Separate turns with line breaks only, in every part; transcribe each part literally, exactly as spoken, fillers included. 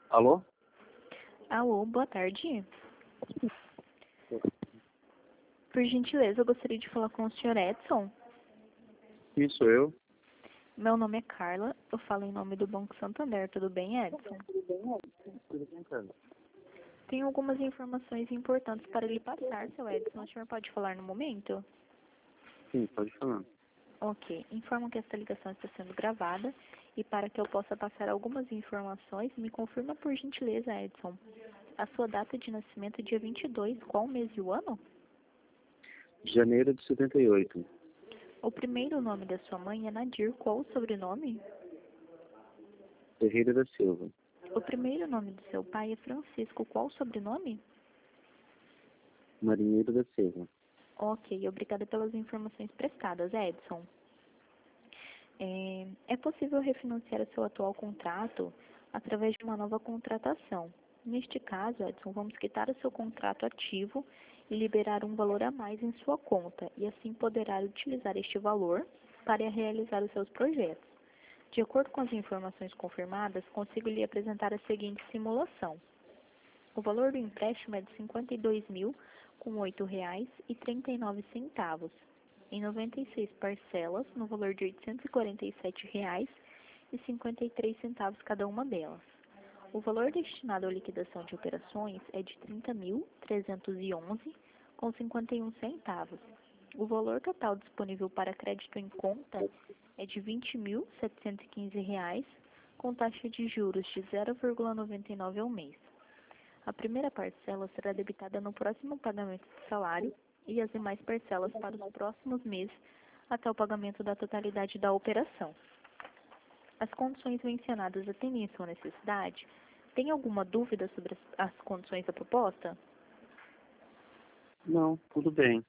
Alô?
Alô, boa tarde. Por gentileza, eu gostaria de falar com o senhor Edson.
Sim, sou eu.
Meu nome é Carla, eu falo em nome do Banco Santander, tudo bem, Edson?
Tudo bem, cara?
Tenho algumas informações importantes para lhe passar, seu Edson. O senhor pode falar no momento?
Sim, pode falar.
Ok. Informo que esta ligação está sendo gravada e para que eu possa passar algumas informações, me confirma por gentileza, Edson. A sua data de nascimento é dia vinte e dois, qual mês e o ano?
Janeiro de setenta e oito.
O primeiro nome da sua mãe é Nadir, qual o sobrenome?
Ferreira da Silva.
O primeiro nome do seu pai é Francisco, qual o sobrenome?
Marinheiro da Silva.
Ok, obrigada pelas informações prestadas, Edson. É, é possível refinanciar o seu atual contrato através de uma nova contratação. Neste caso, Edson, vamos quitar o seu contrato ativo e liberar um valor a mais em sua conta, e assim poderá utilizar este valor para realizar os seus projetos. De acordo com as informações confirmadas, consigo lhe apresentar a seguinte simulação. O valor do empréstimo é de cinquenta e dois mil com oito reais e trinta e nove centavos, em noventa e seis parcelas, no valor de oitocentos e quarenta e sete reais e cinquenta e três centavos cada uma delas. O valor destinado à liquidação de operações é de trinta mil trezentos e onze com cinquenta e um centavos. O valor total disponível para crédito em conta é de vinte mil setecentos e quinze reais, com taxa de juros de zero vírgula noventa e nove ao mês. A primeira parcela será debitada no próximo pagamento do salário e as demais parcelas para os próximos meses até o pagamento da totalidade da operação. As condições mencionadas atendem à sua necessidade? Tem alguma dúvida sobre as, as condições da proposta?
Não, tudo bem.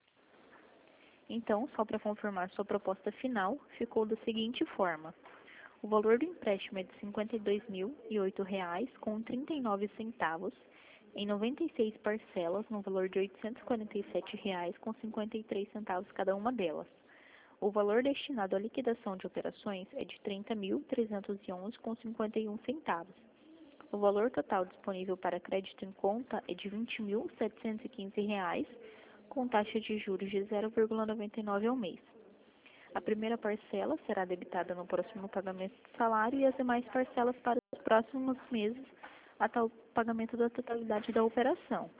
Então, só para confirmar, sua proposta final ficou da seguinte forma. O valor do empréstimo é de cinquenta e dois mil e oito reais com trinta e nove centavos, em noventa e seis parcelas, no valor de oitocentos e quarenta e sete reais com cinquenta e três centavos cada uma delas. O valor destinado à liquidação de operações é de trinta mil trezentos e onze com cinquenta e um centavos. O valor total disponível para crédito em conta é de vinte mil setecentos e quinze reais, com taxa de juros de zero vírgula noventa e nove ao mês. A primeira parcela será debitada no próximo pagamento do salário e as demais parcelas para os próximos meses até o pagamento da totalidade da operação.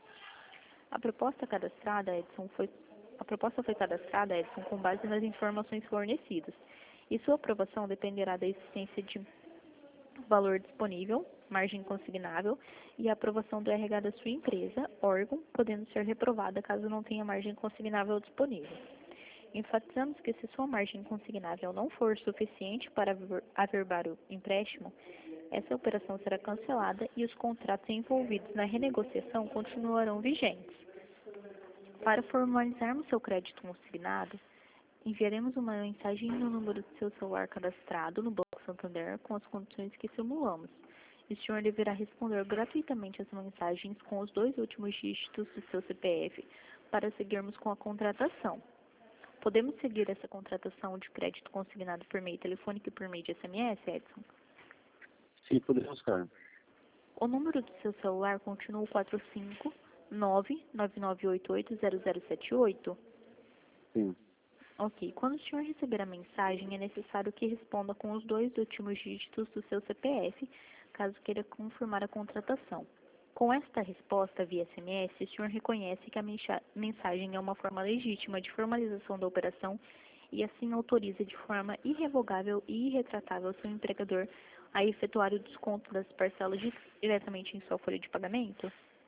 A proposta cadastrada, Edson, foi a proposta foi cadastrada, Edson, com base nas informações fornecidas, e sua aprovação dependerá da existência de valor disponível, margem consignável e a aprovação do R H da sua empresa, órgão, podendo ser reprovada caso não tenha margem consignável disponível. Enfatizamos que se sua margem consignável não for suficiente para averbar o empréstimo, essa operação será cancelada e os contratos envolvidos na renegociação continuarão vigentes. Para formalizarmos seu crédito consignado, enviaremos uma mensagem no número do seu celular cadastrado no Banco Santander com as condições que simulamos. E o senhor deverá responder gratuitamente as mensagens com os dois últimos dígitos do seu C P F para seguirmos com a contratação. Podemos seguir essa contratação de crédito consignado por meio telefônico e por meio de S M S, Edson?
Sim, podemos, cara.
O número do seu celular continua o quatro cinco nove nove nove oito oito zero zero sete oito?
Sim.
Ok. Quando o senhor receber a mensagem, é necessário que responda com os dois últimos dígitos do seu C P F, caso queira confirmar a contratação. Com esta resposta via S M S, o senhor reconhece que a mensagem é uma forma legítima de formalização da operação e assim autoriza de forma irrevogável e irretratável seu empregador a efetuar o desconto das parcelas diretamente em sua folha de pagamento?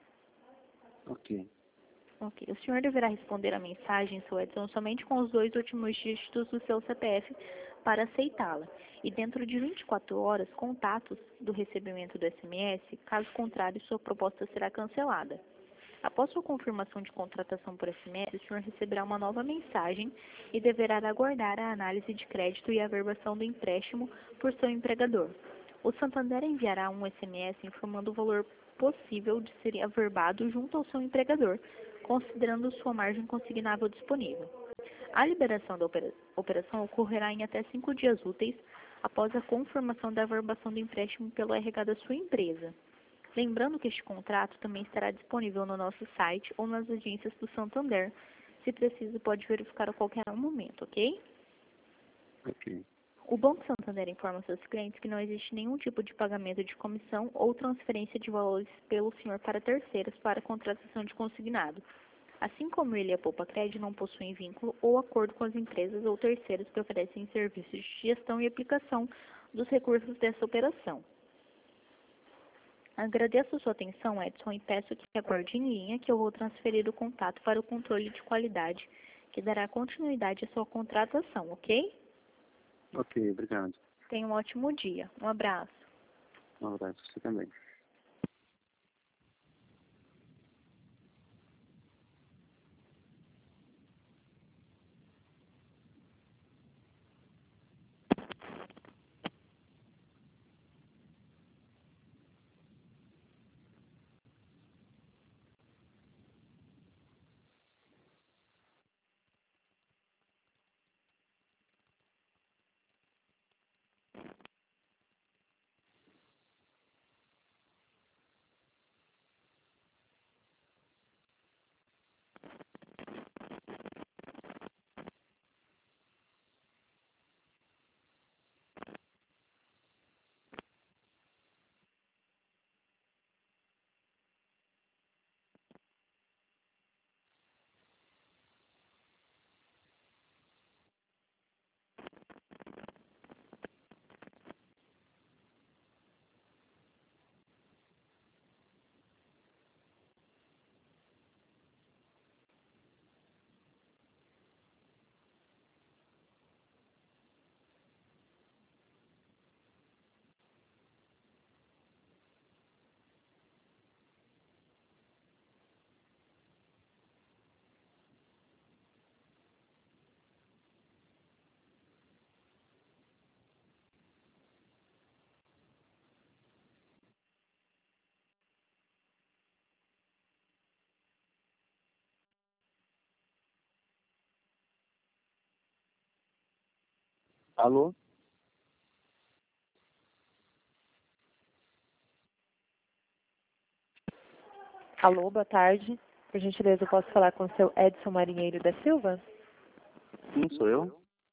Ok.
Ok. O senhor deverá responder a mensagem, seu Edson, somente com os dois últimos dígitos do seu C P F para aceitá-la. E dentro de vinte e quatro horas, contatos do recebimento do S M S, caso contrário, sua proposta será cancelada. Após sua confirmação de contratação por S M S, o senhor receberá uma nova mensagem e deverá aguardar a análise de crédito e a averbação do empréstimo por seu empregador. O Santander enviará um S M S informando o valor possível de ser averbado junto ao seu empregador, considerando sua margem consignável disponível. A liberação da operação ocorrerá em até cinco dias úteis após a confirmação da averbação do empréstimo pelo R H da sua empresa. Lembrando que este contrato também estará disponível no nosso site ou nas agências do Santander. Se preciso, pode verificar a qualquer momento, ok?
Ok.
O Banco Santander informa seus clientes que não existe nenhum tipo de pagamento de comissão ou transferência de valores pelo senhor para terceiros para a contratação de consignado. Assim como ele e a Poupa Crédito não possuem vínculo ou acordo com as empresas ou terceiros que oferecem serviços de gestão e aplicação dos recursos dessa operação. Agradeço a sua atenção, Edson, e peço que aguarde em linha que eu vou transferir o contato para o controle de qualidade, que dará continuidade à sua contratação, ok?
Ok, obrigado.
Tenha um ótimo dia. Um abraço.
Um abraço, você também. Alô?
Alô, boa tarde. Por gentileza, eu posso falar com o seu Edson Marinheiro da Silva?
Sim, sou eu?